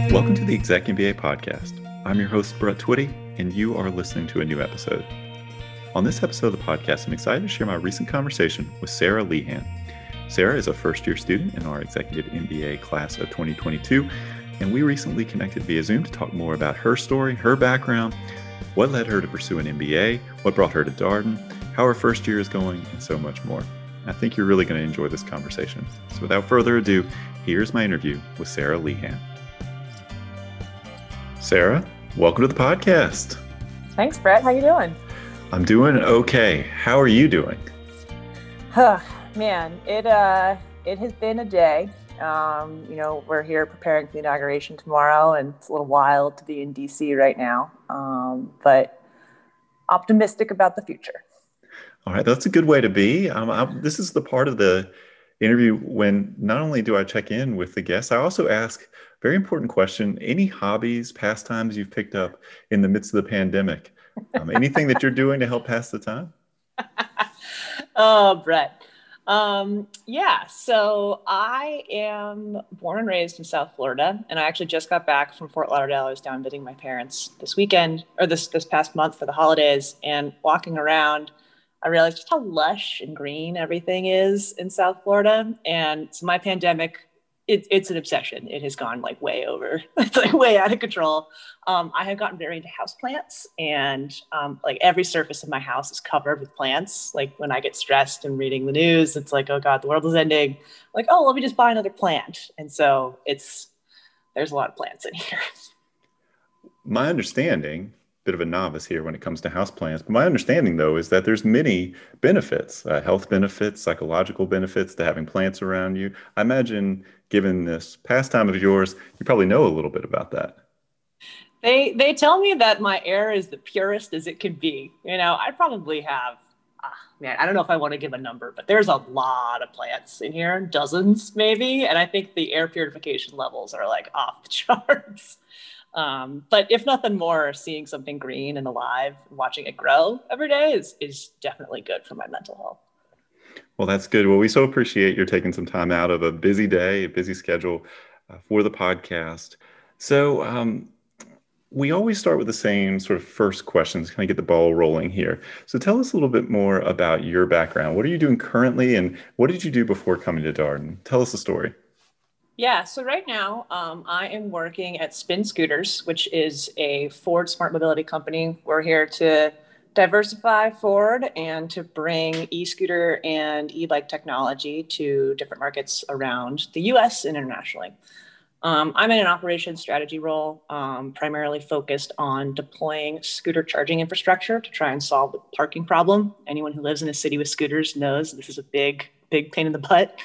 Welcome to the Exec MBA podcast. I'm your host, Brett Twitty, and you are listening to a new episode. On this episode of the podcast, I'm excited to share my recent conversation with Sarah Lehan. Sarah is a first-year student in our Executive MBA class of 2022, and we recently connected via Zoom to talk more about her story, her background, what led her to pursue an MBA, what brought her to Darden, how her first year is going, and so much more. I think you're really going to enjoy this conversation. So without further ado, here's my interview with Sarah Lehan. Sarah, welcome to the podcast. Thanks, Brett. How you doing? I'm doing okay. How are you doing? Man, it has been a day. We're here preparing for the inauguration tomorrow, and it's a little wild to be in DC right now, but optimistic about the future. All right, that's a good way to be. This is the part of the interview when not only do I check in with the guests, I also ask very important question. Any hobbies, pastimes you've picked up in the midst of the pandemic? Anything that you're doing to help pass the time? Oh, Brett. So I am born and raised in South Florida, and I actually just got back from Fort Lauderdale. I was down visiting my parents this weekend, or this past month for the holidays, and walking around, I realized just how lush and green everything is in South Florida. And so my pandemic, it's an obsession. It has gone like way over. It's like way out of control. I have gotten very into houseplants, and like every surface of my house is covered with plants. Like when I get stressed and reading the news, it's like, oh God, the world is ending. Like, oh, let me just buy another plant. And so there's a lot of plants in here. My understanding, bit of a novice here when it comes to houseplants, but my understanding though is that there's many benefits, health benefits, psychological benefits to having plants around you. I imagine, given this pastime of yours, you probably know a little bit about that. They tell me that my air is the purest as it can be. I probably have, I don't know if I want to give a number, but there's a lot of plants in here, dozens maybe, and I think the air purification levels are like off the charts. But if nothing more, seeing something green and alive, watching it grow every day is definitely good for my mental health. Well, that's good. Well, we so appreciate your taking some time out of a busy day, a busy schedule for the podcast. So we always start with the same sort of first questions, kind of get the ball rolling here. So tell us a little bit more about your background. What are you doing currently, and what did you do before coming to Darden? Tell us the story. Yeah, so right now I am working at Spin Scooters, which is a Ford smart mobility company. We're here to diversify Ford and to bring e-scooter and e-bike technology to different markets around the US and internationally. I'm in an operations strategy role, primarily focused on deploying scooter charging infrastructure to try and solve the parking problem. Anyone who lives in a city with scooters knows this is a big pain in the butt.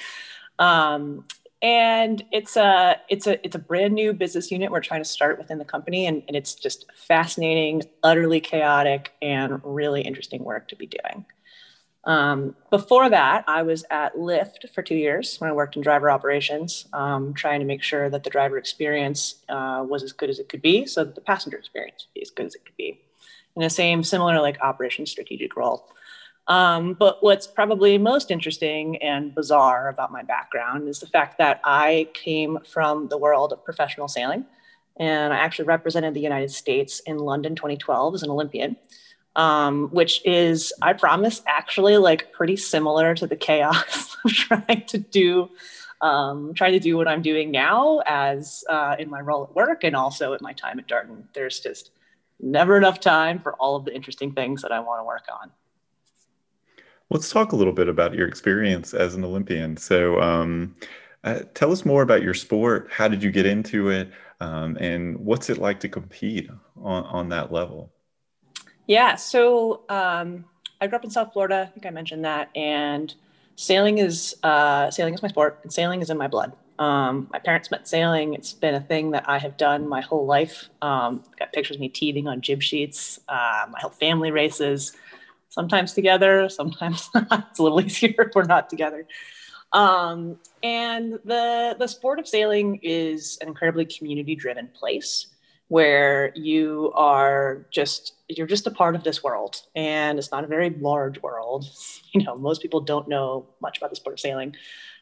And it's a brand new business unit we're trying to start within the company, and it's just fascinating, utterly chaotic, and really interesting work to be doing. Before that, I was at Lyft for 2 years when I worked in driver operations, trying to make sure that the driver experience was as good as it could be, so that the passenger experience would be as good as it could be, in the similar like operations strategic role. But what's probably most interesting and bizarre about my background is the fact that I came from the world of professional sailing, and I actually represented the United States in London 2012 as an Olympian, which is, I promise, actually like pretty similar to the chaos of trying to do what I'm doing now as in my role at work and also at my time at Darden. There's just never enough time for all of the interesting things that I want to work on. Let's talk a little bit about your experience as an Olympian. So tell us more about your sport. How did you get into it? And what's it like to compete on that level? Yeah, so I grew up in South Florida. I think I mentioned that. And sailing is my sport, and sailing is in my blood. My parents met sailing. It's been a thing that I have done my whole life. Got pictures of me teething on jib sheets. My whole family races. Sometimes together, sometimes not. It's a little easier if we're not together. And the sport of sailing is an incredibly community-driven place where you're just a part of this world, and it's not a very large world. Most people don't know much about the sport of sailing.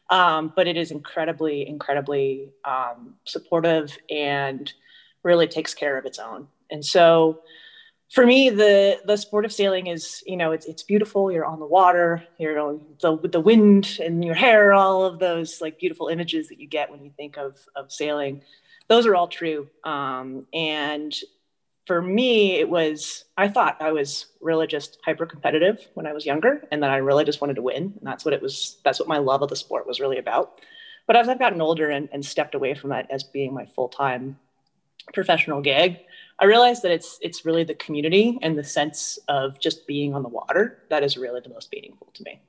But it is incredibly, incredibly supportive and really takes care of its own. And so for me, the sport of sailing is, it's beautiful. You're on the water, the wind in your hair, all of those like beautiful images that you get when you think of sailing. Those are all true. And for me, I thought I was really just hyper competitive when I was younger, and that I really just wanted to win. And that's what my love of the sport was really about. But as I've gotten older and stepped away from that as being my full-time professional gig, I realized that it's really the community and the sense of just being on the water that is really the most meaningful to me.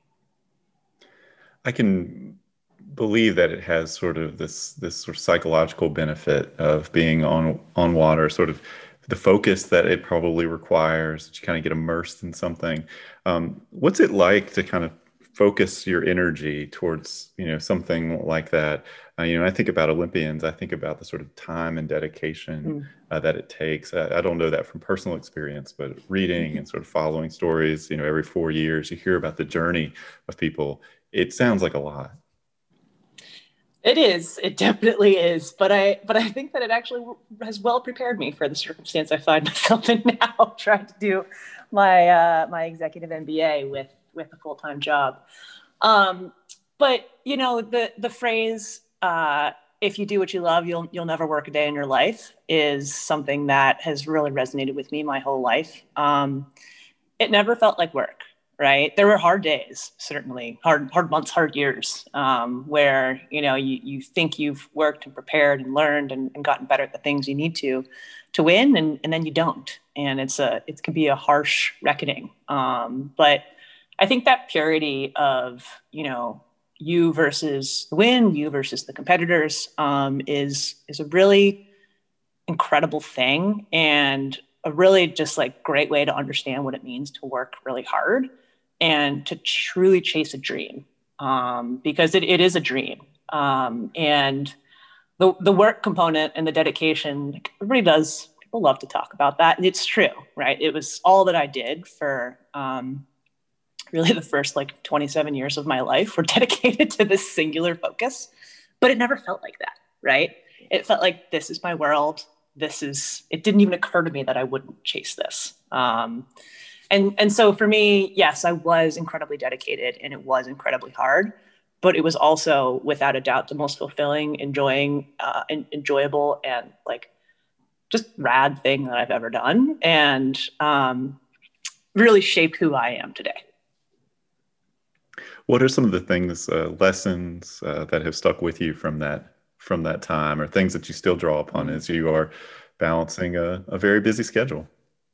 I can believe that it has sort of this sort of psychological benefit of being on water, sort of the focus that it probably requires, that you kind of get immersed in something. What's it like to kind of focus your energy towards, something like that? I think about Olympians, I think about the sort of time and dedication that it takes. I don't know that from personal experience, but reading and sort of following stories, every 4 years, you hear about the journey of people. It sounds like a lot. It is. It definitely is. But I think that it actually has well prepared me for the circumstance I find myself in now, trying to do my executive MBA with a full-time job. But the phrase, if you do what you love, you'll never work a day in your life, is something that has really resonated with me my whole life. It never felt like work, right? There were hard days, certainly hard months, hard years, where, you think you've worked and prepared and learned and gotten better at the things you need to win. And then you don't. And it can be a harsh reckoning. But I think that purity of, you versus the win, you versus the competitors, is a really incredible thing, and a really just like great way to understand what it means to work really hard and to truly chase a dream, because it is a dream. And the work component and the dedication, people love to talk about that. And it's true, right? It was all that I did for really the first 27 years of my life were dedicated to this singular focus, but it never felt like that, right? It felt like, this is my world. It didn't even occur to me that I wouldn't chase this. And so for me, yes, I was incredibly dedicated and it was incredibly hard, but it was also without a doubt the most fulfilling, enjoyable and just rad thing that I've ever done, and really shaped who I am today. What are some of the things, lessons that have stuck with you from that time, or things that you still draw upon as you are balancing a very busy schedule?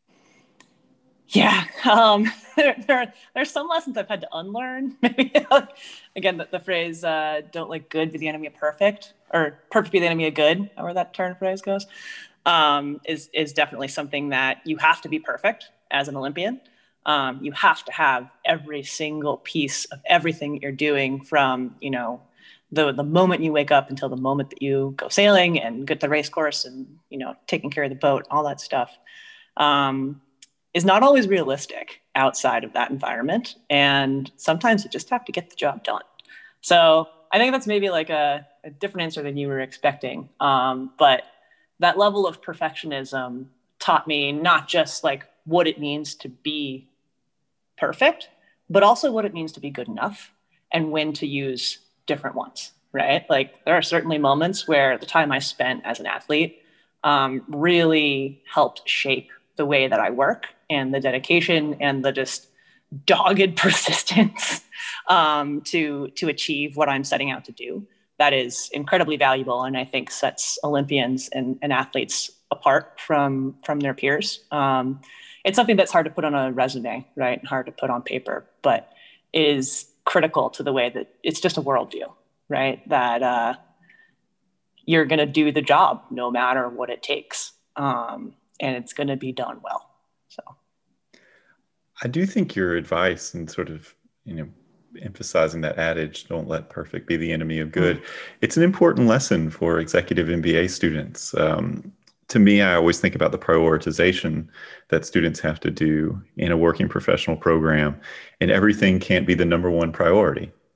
Yeah, there's some lessons I've had to unlearn. Maybe again, the phrase "don't let good be the enemy of perfect," or "perfect be the enemy of good," however that turn phrase goes, is definitely something that you have to be perfect as an Olympian. You have to have every single piece of everything that you're doing, from the moment you wake up until the moment that you go sailing and get to the race course and taking care of the boat, all that stuff. Is not always realistic outside of that environment. And sometimes you just have to get the job done. So I think that's maybe a different answer than you were expecting. But that level of perfectionism taught me not just what it means to be perfect, but also what it means to be good enough and when to use different ones, right? There are certainly moments where the time I spent as an athlete really helped shape the way that I work, and the dedication and the just dogged persistence to achieve what I'm setting out to do. That is incredibly valuable, and I think sets Olympians and athletes apart from their peers. It's something that's hard to put on a resume, right? Hard to put on paper, but is critical to the way that it's just a worldview, right? That you're going to do the job no matter what it takes. And it's going to be done well. So I do think your advice and sort of, emphasizing that adage, don't let perfect be the enemy of good. It's an important lesson for executive MBA students. To me, I always think about the prioritization that students have to do in a working professional program, and everything can't be the number one priority.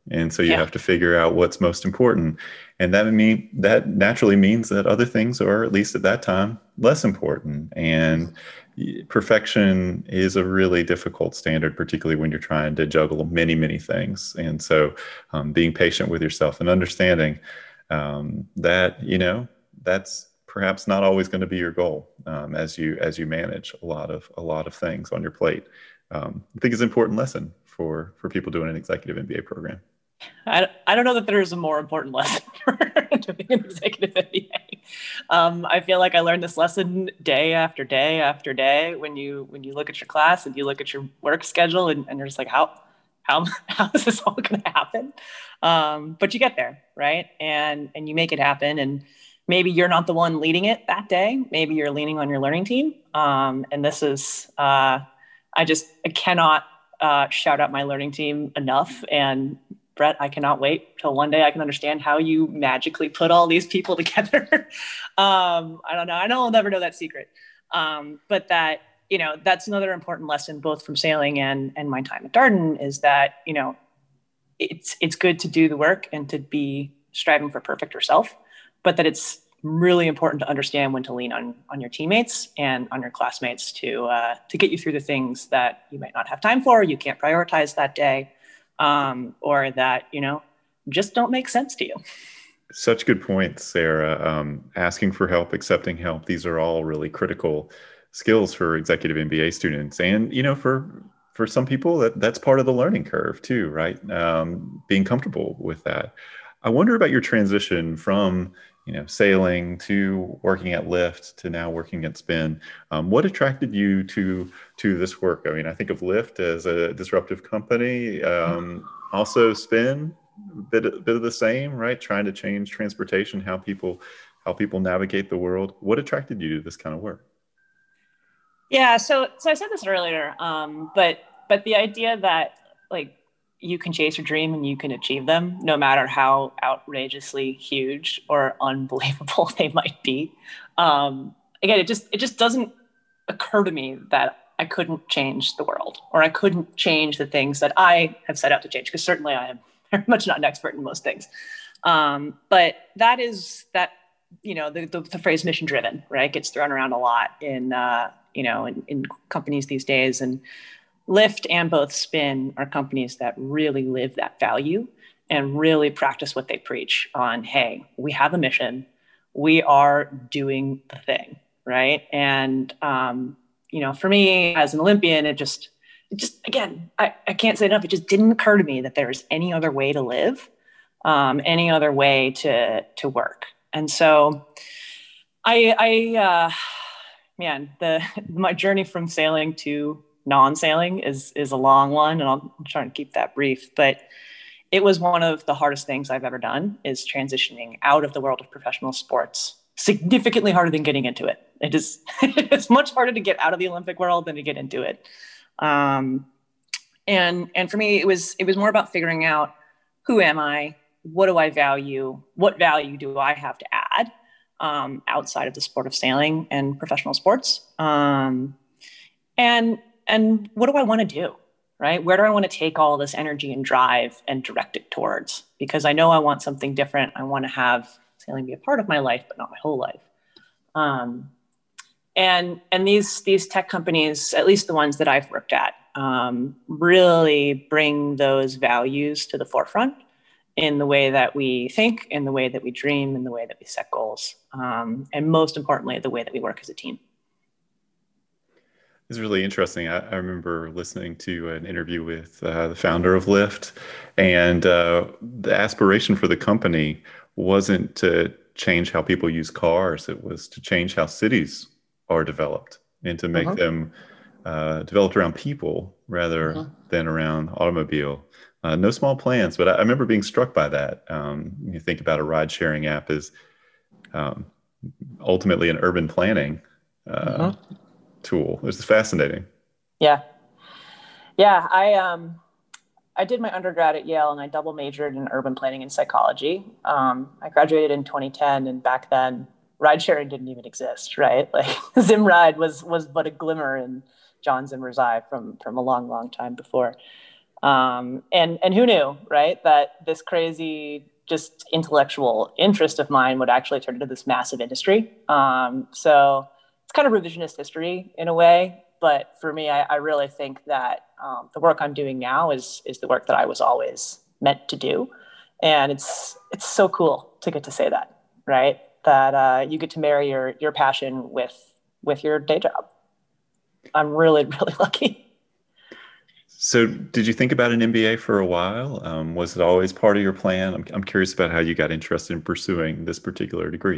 And so you have to figure out what's most important. And that naturally means that other things are, at least at that time, less important. And perfection is a really difficult standard, particularly when you're trying to juggle many, many things. And so being patient with yourself and understanding that, that's perhaps not always going to be your goal as you manage a lot of things on your plate. I think it's an important lesson for people doing an executive MBA program. I don't know that there is a more important lesson for doing an executive MBA. I feel like I learned this lesson day after day after day when you look at your class and you look at your work schedule and you're just like, how is this all going to happen? But you get there, right? And you make it happen. And maybe you're not the one leading it that day. Maybe you're leaning on your learning team. And this is, I cannot shout out my learning team enough. And Brett, I cannot wait till one day I can understand how you magically put all these people together. I don't know. I know I'll never know that secret. But that, that's another important lesson, both from sailing and my time at Darden, is that, it's good to do the work and to be striving for perfect yourself, but that it's really important to understand when to lean on your teammates and on your classmates to get you through the things that you might not have time for, or you can't prioritize that day. Or that, just don't make sense to you. Such good points, Sarah. Asking for help, accepting help. These are all really critical skills for executive MBA students. And, for some people that's part of the learning curve too, right? Being comfortable with that. I wonder about your transition from, sailing to working at Lyft to now working at Spin. What attracted you to this work? I mean, I think of Lyft as a disruptive company. Also Spin, a bit of the same, right? Trying to change transportation, how people navigate the world. What attracted you to this kind of work? Yeah, so I said this earlier, but the idea that you can chase your dream and you can achieve them, no matter how outrageously huge or unbelievable they might be. Again, it just doesn't occur to me that I couldn't change the world, or I couldn't change the things that I have set out to change, because certainly I am very much not an expert in most things. But that is that, the phrase mission driven, right, gets thrown around a lot in companies these days. And Lyft and both Spin are companies that really live that value and really practice what they preach on, hey, we have a mission, we are doing the thing, right? And, for me as an Olympian, it just again, I can't say enough, it just didn't occur to me that there's any other way to live, any other way to work. And so my journey from sailing to non-sailing is a long one, and I'm trying to keep that brief, but it was one of the hardest things I've ever done, is transitioning out of the world of professional sports. Significantly harder than getting into it. It's much harder to get out of the Olympic world than to get into it. And for me, it was more about figuring out, who am I? What do I value? What value do I have to add outside of the sport of sailing and professional sports? And what do I want to do, right? Where do I want to take all this energy and drive and direct it towards? Because I know I want something different. I want to have sailing be a part of my life, but not my whole life. And these tech companies, at least the ones that I've worked at, really bring those values to the forefront in the way that we think, in the way that we dream, in the way that we set goals, and most importantly, the way that we work as a team. It's really interesting. I remember listening to an interview with the founder of Lyft, and the aspiration for the company wasn't to change how people use cars. It was to change how cities are developed and to make them developed around people rather than around automobile. No small plans, but I remember being struck by that. You think about a ride-sharing app as ultimately an urban planning tool. This is fascinating. Yeah. I did my undergrad at Yale, and I double majored in urban planning and psychology. I graduated in 2010, and back then, ride sharing didn't even exist, right? Like Zimride was but a glimmer in John Zimmer's eye from a long, long time before. And who knew, right, that this crazy just intellectual interest of mine would actually turn into this massive industry. So it's kind of revisionist history in a way. But for me, I really think that the work I'm doing now is the work that I was always meant to do. And it's so cool to get to say that, right? That you get to marry your passion with your day job. I'm really, really lucky. So did you think about an MBA for a while? Was it always part of your plan? I'm curious about how you got interested in pursuing this particular degree.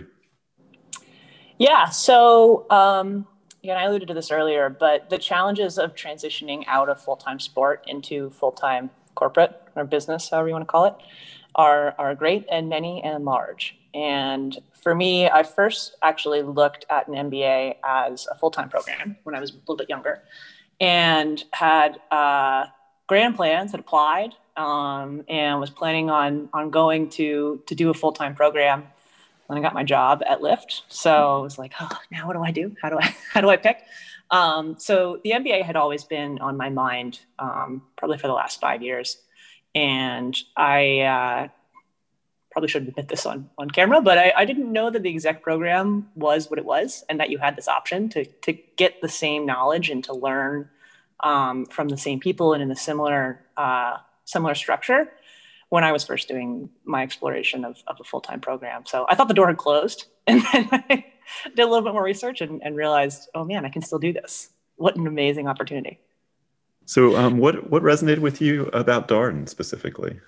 Yeah. So, again, I alluded to this earlier, but the challenges of transitioning out of full-time sport into full-time corporate or business, however you want to call it, are great and many and large. And for me, I first actually looked at an MBA as a full-time program when I was a little bit younger, and had grand plans, had applied, and was planning on going to do a full-time program when I got my job at Lyft. So I was like, oh, now what do I do? How do I pick? So the MBA had always been on my mind, probably for the last 5 years. And I probably shouldn't admit this on camera, but I didn't know that the exec program was what it was, and that you had this option to get the same knowledge and to learn from the same people and in a similar structure when I was first doing my exploration of a full-time program. So I thought the door had closed, and then I did a little bit more research and realized, oh man, I can still do this. What an amazing opportunity. So what resonated with you about Darden specifically?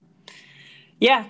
Yeah.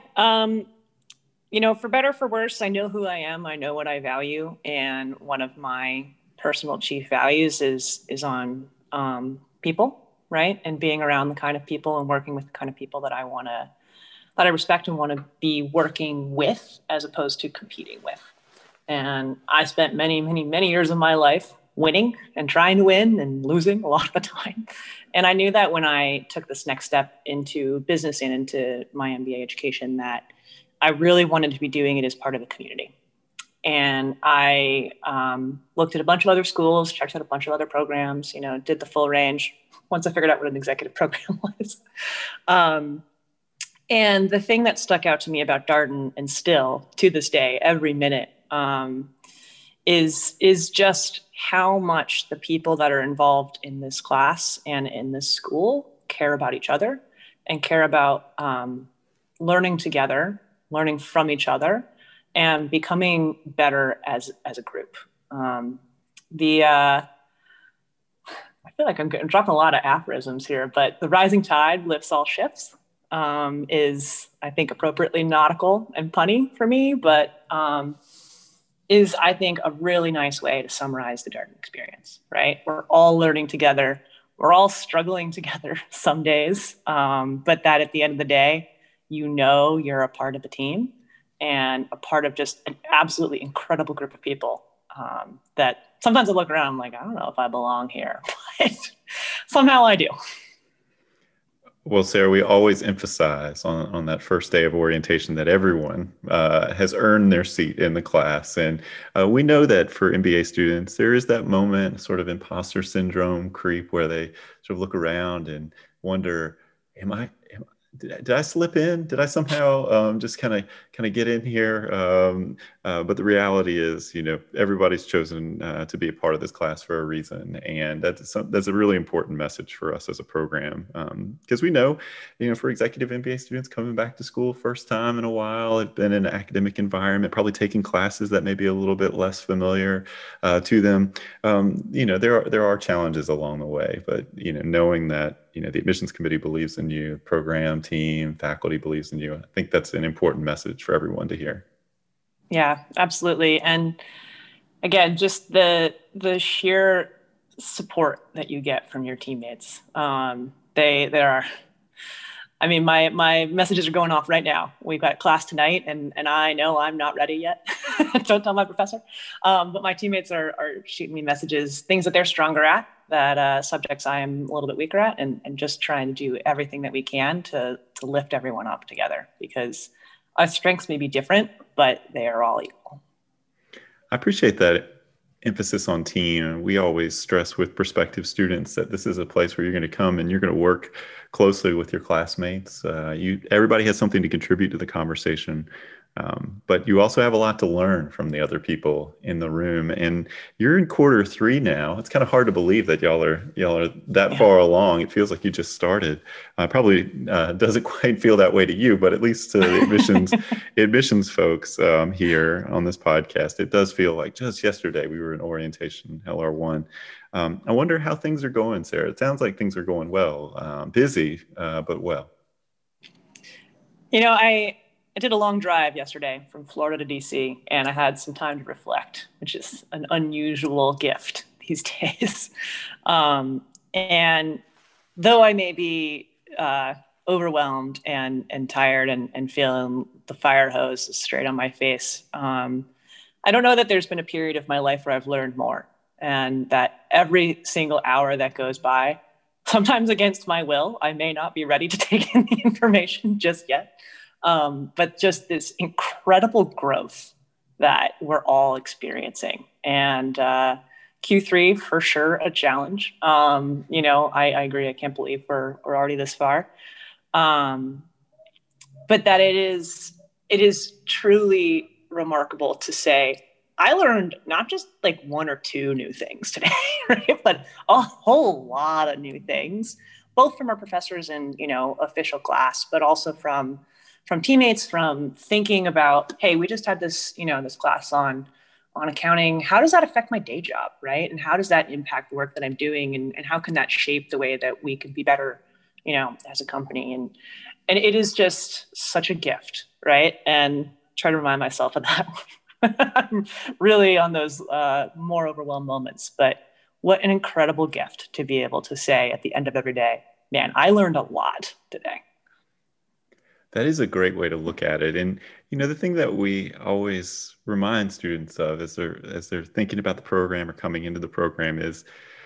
For better or for worse, I know who I am. I know what I value. And one of my personal chief values is on people, right? And being around the kind of people and working with the kind of people that I respect and want to be working with as opposed to competing with. And I spent many, many, many years of my life winning and trying to win and losing a lot of the time. And I knew that when I took this next step into business and into my MBA education, that I really wanted to be doing it as part of the community. And I looked at a bunch of other schools, checked out a bunch of other programs, did the full range once I figured out what an executive program was. And the thing that stuck out to me about Darden, and still to this day, every minute, is just how much the people that are involved in this class and in this school care about each other and care about learning together, learning from each other, and becoming better as a group. I feel like I'm dropping a lot of aphorisms here, but the rising tide lifts all ships is, I think, appropriately nautical and punny for me, but is, I think, a really nice way to summarize the Darden experience, right? We're all learning together. We're all struggling together some days, but that at the end of the day, you're a part of the team and a part of just an absolutely incredible group of people that sometimes I look around, I'm like, I don't know if I belong here, but somehow I do. Well, Sarah, we always emphasize on that first day of orientation that everyone has earned their seat in the class. And we know that for MBA students, there is that moment, sort of imposter syndrome creep, where they sort of look around and wonder, did I slip in? Did I somehow just kind of get in here? But the reality is, everybody's chosen to be a part of this class for a reason, and that's a really important message for us as a program, because we know, for executive MBA students coming back to school first time in a while, have been in an academic environment, probably taking classes that may be a little bit less familiar to them. There are challenges along the way, but knowing that the admissions committee believes in you, program team, faculty believes in you. I think that's an important message for everyone to hear. Yeah, absolutely. And again, just the sheer support that you get from your teammates. My messages are going off right now. We've got class tonight, and I know I'm not ready yet. Don't tell my professor. But my teammates are shooting me messages, things that they're stronger at, that subjects I am a little bit weaker at, and just trying to do everything that we can to lift everyone up together, because our strengths may be different, but they are all equal. I appreciate that emphasis on team. We always stress with prospective students that this is a place where you're going to come and you're going to work closely with your classmates. Everybody has something to contribute to the conversation. But you also have a lot to learn from the other people in the room. And you're in quarter 3 now. It's kind of hard to believe that y'all are that far along. It feels like you just started. Probably doesn't quite feel that way to you, but at least to the admissions folks here on this podcast, it does feel like just yesterday we were in orientation LR1. I wonder how things are going, Sarah. It sounds like things are going well. Busy, but well. I did a long drive yesterday from Florida to DC, and I had some time to reflect, which is an unusual gift these days. And though I may be overwhelmed and tired and feeling the fire hose straight on my face, I don't know that there's been a period of my life where I've learned more, and that every single hour that goes by, sometimes against my will, I may not be ready to take in the information just yet. But just this incredible growth that we're all experiencing. And Q3, for sure, a challenge. I agree. I can't believe we're already this far. But that it is truly remarkable to say, I learned not just like 1 or 2 new things today, right? But a whole lot of new things, both from our professors in, official class, but also from teammates, from thinking about, hey, we just had this, this class on accounting. How does that affect my day job, right? And how does that impact the work that I'm doing? And how can that shape the way that we can be better, as a company? And it is just such a gift, right? And try to remind myself of that. I'm really on those more overwhelmed moments. But what an incredible gift to be able to say at the end of every day, man, I learned a lot today. That is a great way to look at it. And, the thing that we always remind students of as they're thinking about the program or coming into the program is,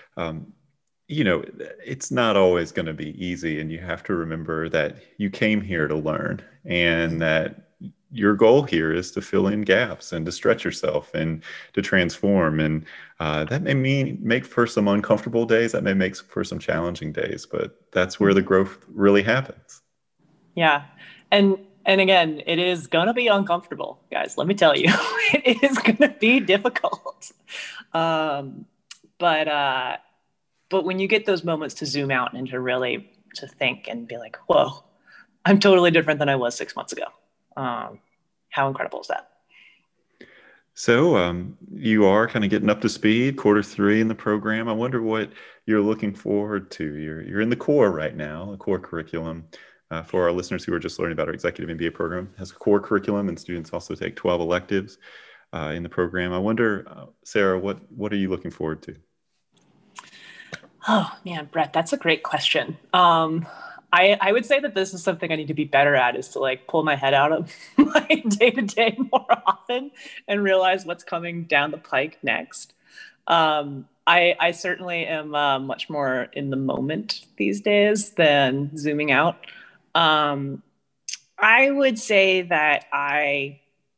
it's not always going to be easy. And you have to remember that you came here to learn, and that your goal here is to fill in gaps and to stretch yourself and to transform. And that may make for some uncomfortable days. That may make for some challenging days, but that's where the growth really happens. Yeah. And again, it is going to be uncomfortable, guys. Let me tell you, it is going to be difficult. But when you get those moments to zoom out and to think and be like, whoa, I'm totally different than I was 6 months ago. How incredible is that? So you are kind of getting up to speed, quarter 3 in the program. I wonder what you're looking forward to. You're in the core right now, the core curriculum. For our listeners who are just learning about our executive MBA program, it has a core curriculum, and students also take 12 electives in the program. I wonder, Sarah, what are you looking forward to? Oh man, Brett, that's a great question. I would say that this is something I need to be better at, is to pull my head out of my day-to-day more often and realize what's coming down the pike next. I certainly am much more in the moment these days than zooming out. I would say that I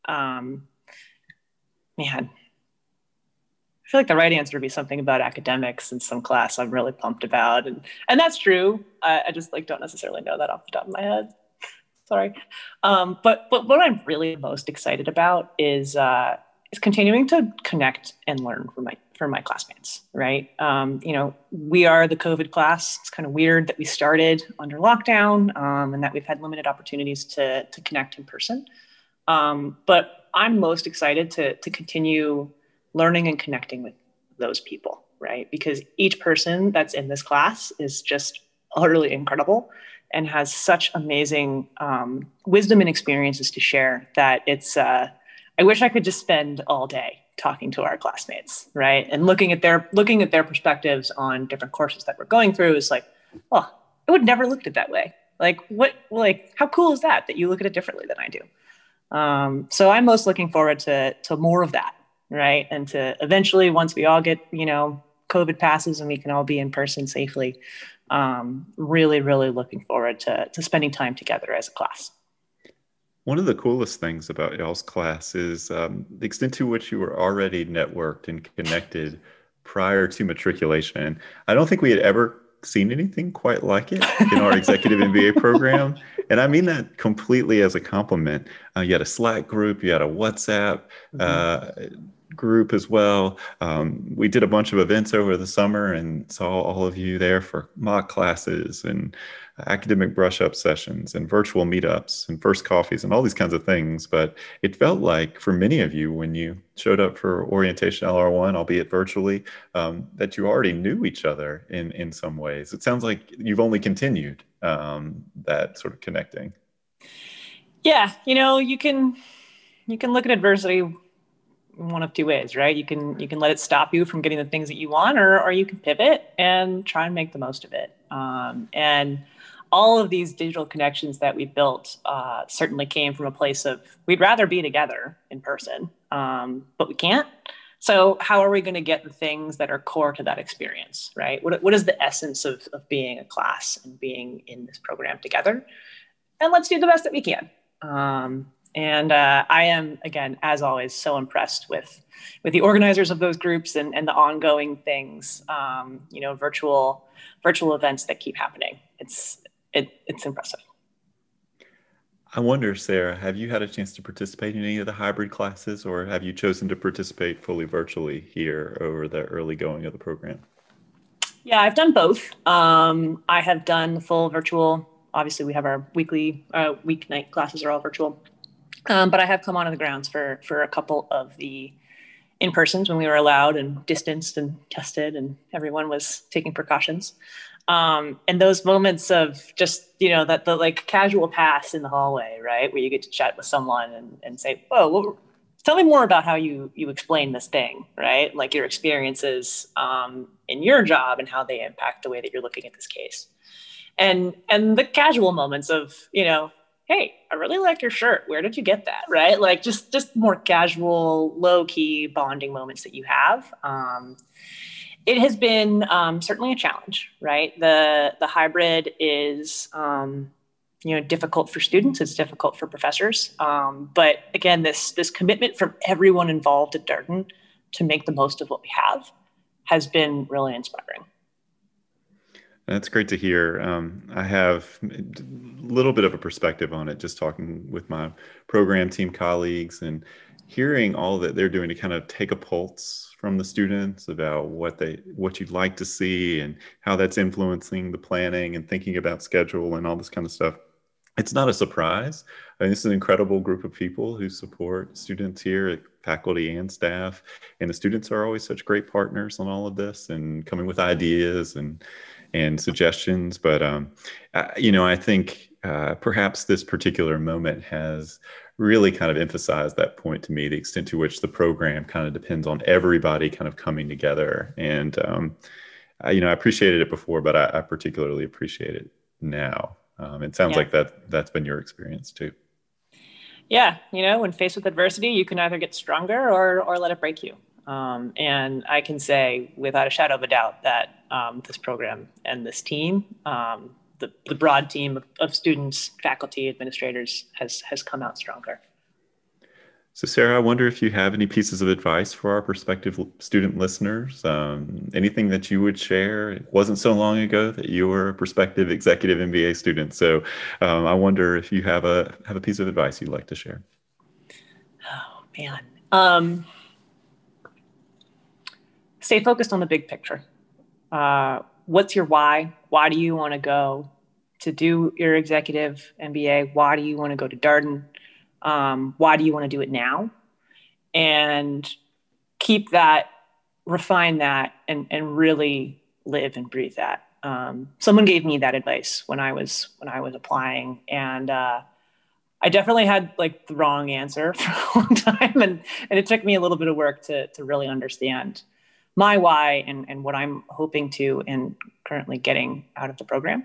feel like the right answer would be something about academics in some class I'm really pumped about. And that's true. I just don't necessarily know that off the top of my head. Sorry. But what I'm really most excited about is continuing to connect and learn from my classmates, right? We are the COVID class. It's kind of weird that we started under lockdown and that we've had limited opportunities to connect in person. But I'm most excited to continue learning and connecting with those people, right? Because each person that's in this class is just utterly incredible and has such amazing wisdom and experiences to share that it's, I wish I could just spend all day talking to our classmates, right? And looking at their perspectives on different courses that we're going through is oh, I would never looked at it that way. How cool is that you look at it differently than I do? So I'm most looking forward to more of that, right? And to eventually, once we all get, COVID passes and we can all be in person safely, really, really looking forward to spending time together as a class. One of the coolest things about y'all's class is the extent to which you were already networked and connected prior to matriculation. I don't think we had ever seen anything quite like it in our executive MBA program. And I mean that completely as a compliment. You had a Slack group, you had a WhatsApp group as well. We did a bunch of events over the summer and saw all of you there for mock classes and academic brush up sessions and virtual meetups and first coffees and all these kinds of things. But it felt like for many of you, when you showed up for orientation LR1, albeit virtually, that you already knew each other in some ways. It sounds like you've only continued that sort of connecting. Yeah, you can look at adversity one of two ways, right? You can let it stop you from getting the things that you want, or you can pivot and try and make the most of it. And all of these digital connections that we built certainly came from a place of we'd rather be together in person, but we can't. So how are we going to get the things that are core to that experience, right? What is the essence of being a class and being in this program together? And let's do the best that we can. And I am, again, as always, so impressed with the organizers of those groups and the ongoing things, virtual events that keep happening. It's impressive. I wonder, Sarah, have you had a chance to participate in any of the hybrid classes, or have you chosen to participate fully virtually here over the early going of the program? Yeah, I've done both. I have done full virtual. Obviously, we have our weeknight classes are all virtual. But I have come onto the grounds for a couple of the in-persons when we were allowed and distanced and tested and everyone was taking precautions. And those moments of just, that the like casual pass in the hallway, right? Where you get to chat with someone and say, oh, well, tell me more about how you explain this thing, right? Like your experiences in your job and how they impact the way that you're looking at this case. And the casual moments of, hey, I really like your shirt. Where did you get that? Right? Like just more casual, low key bonding moments that you have. It has been certainly a challenge, right? The hybrid is, difficult for students. It's difficult for professors. But again, this commitment from everyone involved at Darden to make the most of what we have has been really inspiring. That's great to hear. I have a little bit of a perspective on it, just talking with my program team colleagues and hearing all that they're doing to kind of take a pulse from the students about what you'd like to see and how that's influencing the planning and thinking about schedule and all this kind of stuff. It's not a surprise. I mean, this is an incredible group of people who support students here, faculty and staff, and the students are always such great partners on all of this and coming with ideas and suggestions. But, I think perhaps this particular moment has really kind of emphasized that point to me, the extent to which the program kind of depends on everybody kind of coming together. And, I appreciated it before, but I particularly appreciate it now. It sounds like that's been your experience too. Yeah. When faced with adversity, you can either get stronger or let it break you. And I can say without a shadow of a doubt that this program and this team, the broad team of students, faculty, administrators has come out stronger. So Sarah, I wonder if you have any pieces of advice for our prospective student listeners, anything that you would share. It wasn't so long ago that you were a prospective executive MBA student. So I wonder if you have a piece of advice you'd like to share. Oh, man. Stay focused on the big picture. What's your why? Why do you want to go to do your executive MBA? Why do you want to go to Darden? Why do you want to do it now? And keep that, refine that, and really live and breathe that. Someone gave me that advice when I was applying, and I definitely had like the wrong answer for a long time, and it took me a little bit of work to really understand my why and what I'm hoping to and currently getting out of the program.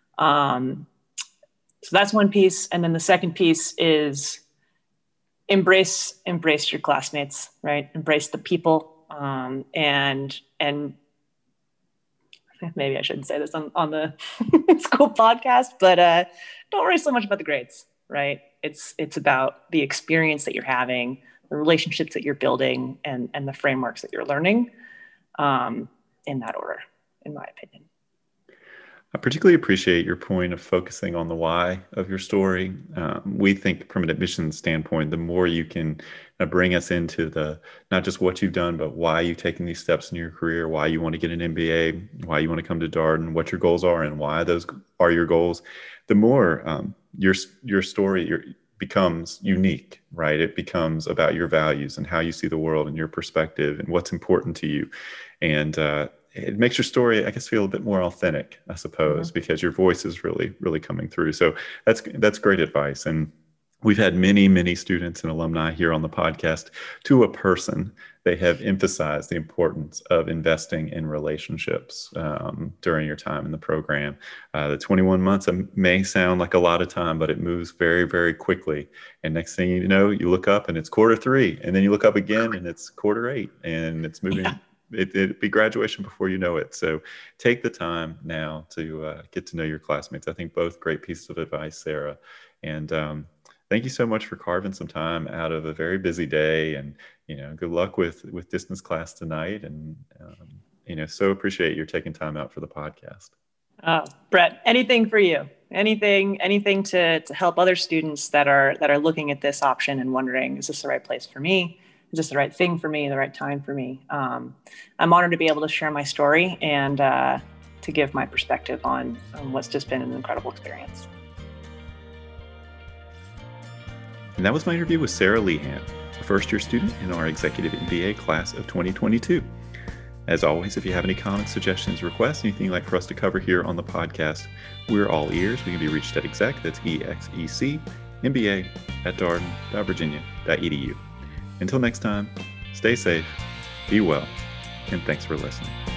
So that's one piece. And then the second piece is embrace your classmates, right? Embrace the people. And maybe I shouldn't say this on the school podcast, but don't worry so much about the grades, right? It's about the experience that you're having, the relationships that you're building, and the frameworks that you're learning. In that order, in my opinion. I particularly appreciate your point of focusing on the why of your story. We think from an admissions standpoint, the more you can bring us into the not just what you've done, but why you've taken these steps in your career, why you want to get an MBA, why you want to come to Darden, what your goals are, and why those are your goals, the more your story becomes unique, right? It becomes about your values and how you see the world and your perspective and what's important to you. And it makes your story, I guess, feel a bit more authentic, I suppose, because your voice is really, really coming through. So that's great advice. And we've had many, many students and alumni here on the podcast. To a person, they have emphasized the importance of investing in relationships during your time in the program. The 21 months may sound like a lot of time, but it moves very, very quickly. And next thing you know, you look up and it's Q3, and then you look up again and it's Q8, and it's moving. Yeah. It'd be graduation before you know it. So take the time now to get to know your classmates. I think both great pieces of advice, Sarah. And thank you so much for carving some time out of a very busy day. And, good luck with distance class tonight. And, so appreciate your taking time out for the podcast. Oh, Brett, anything for you? Anything to help other students that are looking at this option and wondering, is this the right place for me? Is this the right thing for me, the right time for me? I'm honored to be able to share my story and to give my perspective on what's just been an incredible experience. And that was my interview with Sarah Lehan, a first-year student in our Executive MBA class of 2022. As always, if you have any comments, suggestions, requests, anything you'd like for us to cover here on the podcast, we're all ears. We can be reached at exec, that's EXEC, MBA at darden.virginia.edu. Until next time, stay safe, be well, and thanks for listening.